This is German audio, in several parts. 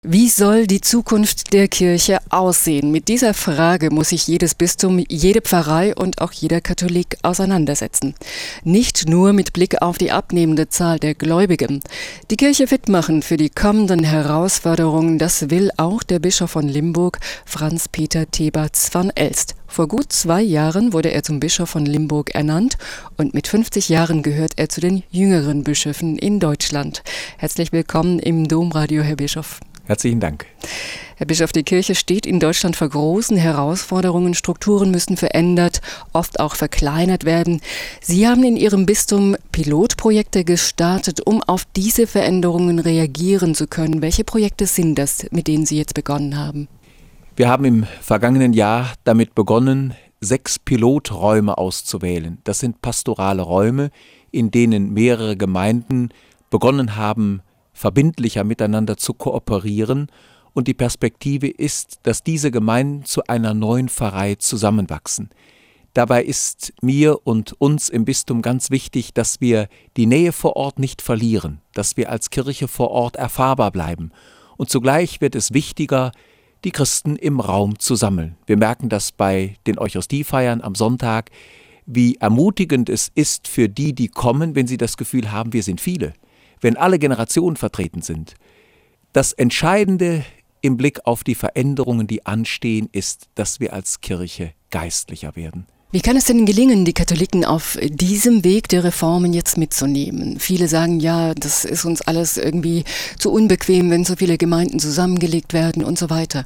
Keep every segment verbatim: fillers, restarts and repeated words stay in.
Wie soll die Zukunft der Kirche aussehen? Mit dieser Frage muss sich jedes Bistum, jede Pfarrei und auch jeder Katholik auseinandersetzen. Nicht nur mit Blick auf die abnehmende Zahl der Gläubigen. Die Kirche fit machen für die kommenden Herausforderungen, das will auch der Bischof von Limburg, Franz Peter Thebarts van Elst. Vor gut zwei Jahren wurde er zum Bischof von Limburg ernannt und mit fünfzig Jahren gehört er zu den jüngeren Bischöfen in Deutschland. Herzlich willkommen im Domradio, Herr Bischof. Herzlichen Dank. Herr Bischof, die Kirche steht in Deutschland vor großen Herausforderungen. Strukturen müssen verändert, oft auch verkleinert werden. Sie haben in Ihrem Bistum Pilotprojekte gestartet, um auf diese Veränderungen reagieren zu können. Welche Projekte sind das, mit denen Sie jetzt begonnen haben? Wir haben im vergangenen Jahr damit begonnen, sechs Piloträume auszuwählen. Das sind pastorale Räume, in denen mehrere Gemeinden begonnen haben, verbindlicher miteinander zu kooperieren, und die Perspektive ist, dass diese Gemeinden zu einer neuen Pfarrei zusammenwachsen. Dabei ist mir und uns im Bistum ganz wichtig, dass wir die Nähe vor Ort nicht verlieren, dass wir als Kirche vor Ort erfahrbar bleiben, und zugleich wird es wichtiger, die Christen im Raum zu sammeln. Wir merken das bei den Eucharistiefeiern am Sonntag, wie ermutigend es ist für die, die kommen, wenn sie das Gefühl haben, wir sind viele. Wenn alle Generationen vertreten sind. Das Entscheidende im Blick auf die Veränderungen, die anstehen, ist, dass wir als Kirche geistlicher werden. Wie kann es denn gelingen, die Katholiken auf diesem Weg der Reformen jetzt mitzunehmen? Viele sagen, ja, das ist uns alles irgendwie zu unbequem, wenn so viele Gemeinden zusammengelegt werden und so weiter.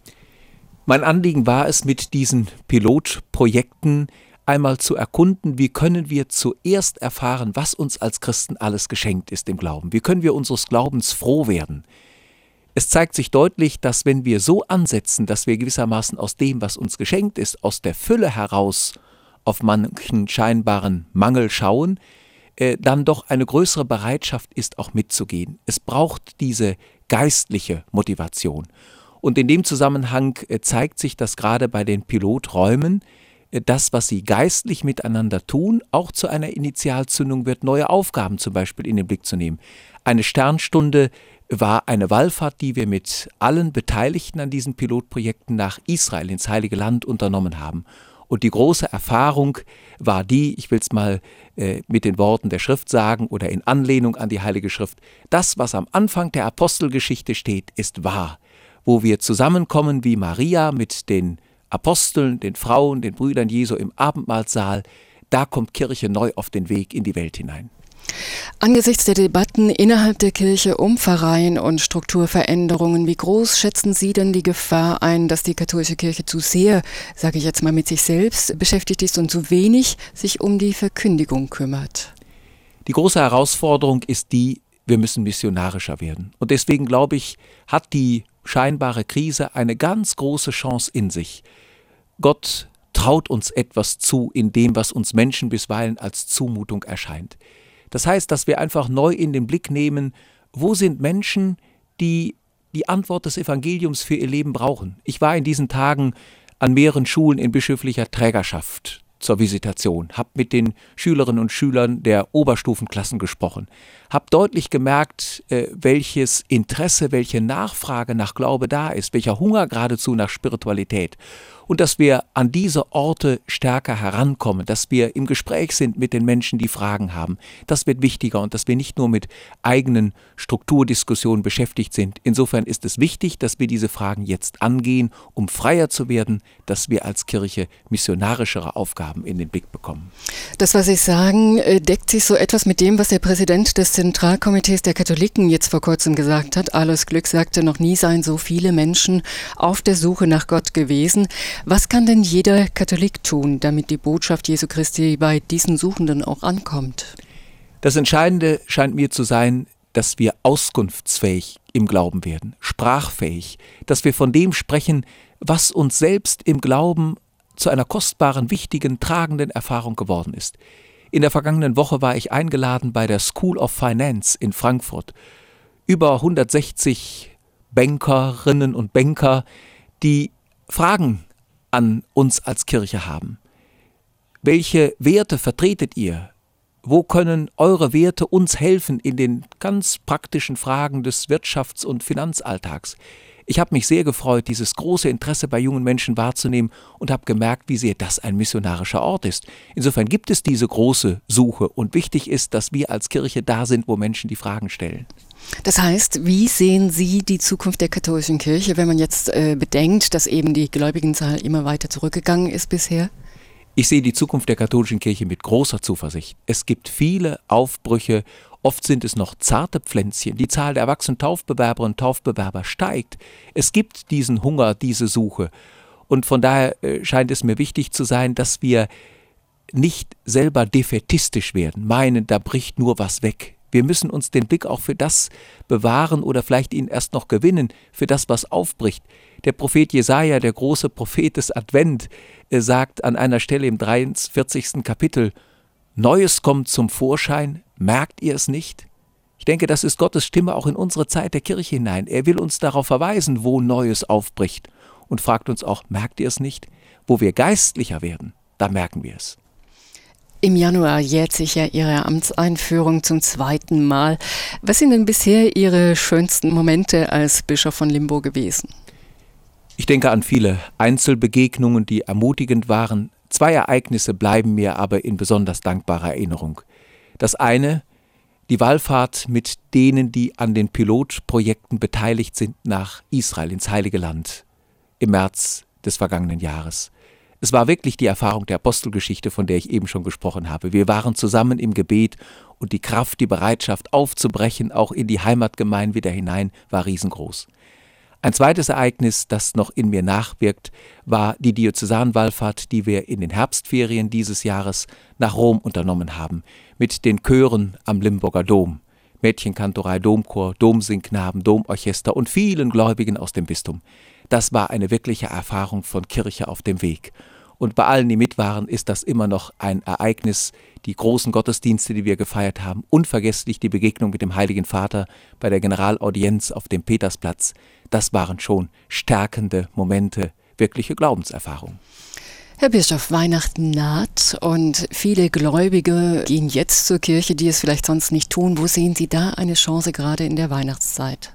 Mein Anliegen war es, mit diesen Pilotprojekten einmal zu erkunden, wie können wir zuerst erfahren, was uns als Christen alles geschenkt ist im Glauben. Wie können wir unseres Glaubens froh werden? Es zeigt sich deutlich, dass wenn wir so ansetzen, dass wir gewissermaßen aus dem, was uns geschenkt ist, aus der Fülle heraus auf manchen scheinbaren Mangel schauen, äh, dann doch eine größere Bereitschaft ist, auch mitzugehen. Es braucht diese geistliche Motivation. Und in dem Zusammenhang äh, zeigt sich das gerade bei den Piloträumen, das, was sie geistlich miteinander tun, auch zu einer Initialzündung wird, neue Aufgaben zum Beispiel in den Blick zu nehmen. Eine Sternstunde war eine Wallfahrt, die wir mit allen Beteiligten an diesen Pilotprojekten nach Israel, ins Heilige Land, unternommen haben. Und die große Erfahrung war die, ich will es mal äh, mit den Worten der Schrift sagen oder in Anlehnung an die Heilige Schrift, das, was am Anfang der Apostelgeschichte steht, ist wahr. Wo wir zusammenkommen wie Maria mit den Aposteln, den Frauen, den Brüdern Jesu im Abendmahlsaal, da kommt Kirche neu auf den Weg in die Welt hinein. Angesichts der Debatten innerhalb der Kirche um Pfarreien und Strukturveränderungen, wie groß schätzen Sie denn die Gefahr ein, dass die katholische Kirche zu sehr, sage ich jetzt mal, mit sich selbst beschäftigt ist und zu wenig sich um die Verkündigung kümmert? Die große Herausforderung ist die, wir müssen missionarischer werden. Und deswegen, glaube ich, hat die scheinbare Krise eine ganz große Chance in sich. Gott traut uns etwas zu in dem, was uns Menschen bisweilen als Zumutung erscheint. Das heißt, dass wir einfach neu in den Blick nehmen, wo sind Menschen, die die Antwort des Evangeliums für ihr Leben brauchen. Ich war in diesen Tagen an mehreren Schulen in bischöflicher Trägerschaft zur Visitation, habe mit den Schülerinnen und Schülern der Oberstufenklassen gesprochen, habe deutlich gemerkt, äh, welches Interesse, welche Nachfrage nach Glaube da ist, welcher Hunger geradezu nach Spiritualität, und dass wir an diese Orte stärker herankommen, dass wir im Gespräch sind mit den Menschen, die Fragen haben. Das wird wichtiger, und dass wir nicht nur mit eigenen Strukturdiskussionen beschäftigt sind. Insofern ist es wichtig, dass wir diese Fragen jetzt angehen, um freier zu werden, dass wir als Kirche missionarischere Aufgaben in den Blick bekommen. Das, was Sie sagen, deckt sich so etwas mit dem, was der Präsident des Zentralkomitees der Katholiken jetzt vor kurzem gesagt hat. Alois Glück sagte, noch nie seien so viele Menschen auf der Suche nach Gott gewesen. Was kann denn jeder Katholik tun, damit die Botschaft Jesu Christi bei diesen Suchenden auch ankommt? Das Entscheidende scheint mir zu sein, dass wir auskunftsfähig im Glauben werden, sprachfähig, dass wir von dem sprechen, was uns selbst im Glauben zu einer kostbaren, wichtigen, tragenden Erfahrung geworden ist. In der vergangenen Woche war ich eingeladen bei der School of Finance in Frankfurt. Über hundertsechzig Bankerinnen und Banker, die Fragen an uns als Kirche haben. Welche Werte vertretet ihr? Wo können eure Werte uns helfen in den ganz praktischen Fragen des Wirtschafts- und Finanzalltags? Ich habe mich sehr gefreut, dieses große Interesse bei jungen Menschen wahrzunehmen und habe gemerkt, wie sehr das ein missionarischer Ort ist. Insofern gibt es diese große Suche und wichtig ist, dass wir als Kirche da sind, wo Menschen die Fragen stellen. Das heißt, wie sehen Sie die Zukunft der katholischen Kirche, wenn man jetzt äh, bedenkt, dass eben die Gläubigenzahl immer weiter zurückgegangen ist bisher? Ich sehe die Zukunft der katholischen Kirche mit großer Zuversicht. Es gibt viele Aufbrüche, oft sind es noch zarte Pflänzchen. Die Zahl der erwachsenen Taufbewerberinnen und Taufbewerber steigt. Es gibt diesen Hunger, diese Suche. Und von daher äh, scheint es mir wichtig zu sein, dass wir nicht selber defätistisch werden, meinen, da bricht nur was weg. Wir müssen uns den Blick auch für das bewahren oder vielleicht ihn erst noch gewinnen, für das, was aufbricht. Der Prophet Jesaja, der große Prophet des Advent, sagt an einer Stelle im dreiundvierzigsten Kapitel, Neues kommt zum Vorschein, merkt ihr es nicht? Ich denke, das ist Gottes Stimme auch in unsere Zeit der Kirche hinein. Er will uns darauf verweisen, wo Neues aufbricht und fragt uns auch, merkt ihr es nicht? Wo wir geistlicher werden, da merken wir es. Im Januar jährt sich ja Ihre Amtseinführung zum zweiten Mal. Was sind denn bisher Ihre schönsten Momente als Bischof von Limburg gewesen? Ich denke an viele Einzelbegegnungen, die ermutigend waren. Zwei Ereignisse bleiben mir aber in besonders dankbarer Erinnerung. Das eine, die Wallfahrt mit denen, die an den Pilotprojekten beteiligt sind, nach Israel, ins Heilige Land, im März des vergangenen Jahres. Es war wirklich die Erfahrung der Apostelgeschichte, von der ich eben schon gesprochen habe. Wir waren zusammen im Gebet und die Kraft, die Bereitschaft aufzubrechen, auch in die Heimatgemeinde wieder hinein, war riesengroß. Ein zweites Ereignis, das noch in mir nachwirkt, war die Diözesanwallfahrt, die wir in den Herbstferien dieses Jahres nach Rom unternommen haben, mit den Chören am Limburger Dom, Mädchenkantorei, Domchor, Domsingknaben, Domorchester und vielen Gläubigen aus dem Bistum. Das war eine wirkliche Erfahrung von Kirche auf dem Weg. Und bei allen, die mit waren, ist das immer noch ein Ereignis, die großen Gottesdienste, die wir gefeiert haben, unvergesslich die Begegnung mit dem Heiligen Vater bei der Generalaudienz auf dem Petersplatz. Das waren schon stärkende Momente, wirkliche Glaubenserfahrungen. Herr Bischof, Weihnachten naht und viele Gläubige gehen jetzt zur Kirche, die es vielleicht sonst nicht tun. Wo sehen Sie da eine Chance gerade in der Weihnachtszeit?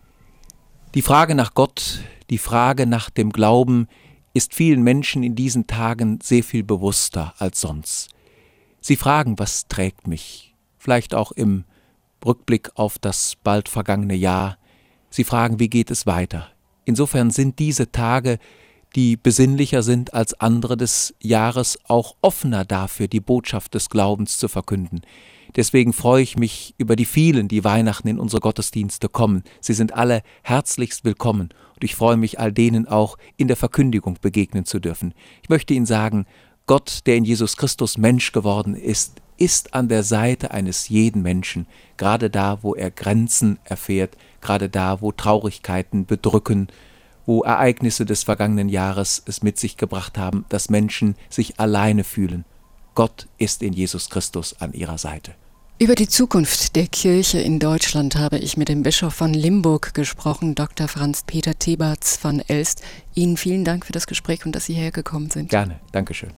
Die Frage nach Gott, die Frage nach dem Glauben ist vielen Menschen in diesen Tagen sehr viel bewusster als sonst. Sie fragen, was trägt mich? Vielleicht auch im Rückblick auf das bald vergangene Jahr. Sie fragen, wie geht es weiter? Insofern sind diese Tage, die besinnlicher sind als andere des Jahres, auch offener dafür, die Botschaft des Glaubens zu verkünden. Deswegen freue ich mich über die vielen, die Weihnachten in unsere Gottesdienste kommen. Sie sind alle herzlichst willkommen und ich freue mich, all denen auch in der Verkündigung begegnen zu dürfen. Ich möchte Ihnen sagen, Gott, der in Jesus Christus Mensch geworden ist, ist an der Seite eines jeden Menschen, gerade da, wo er Grenzen erfährt, gerade da, wo Traurigkeiten bedrücken, wo Ereignisse des vergangenen Jahres es mit sich gebracht haben, dass Menschen sich alleine fühlen. Gott ist in Jesus Christus an ihrer Seite. Über die Zukunft der Kirche in Deutschland habe ich mit dem Bischof von Limburg gesprochen, Doktor Franz Peter Thebarts von Elst. Ihnen vielen Dank für das Gespräch und dass Sie hergekommen sind. Gerne, Dankeschön.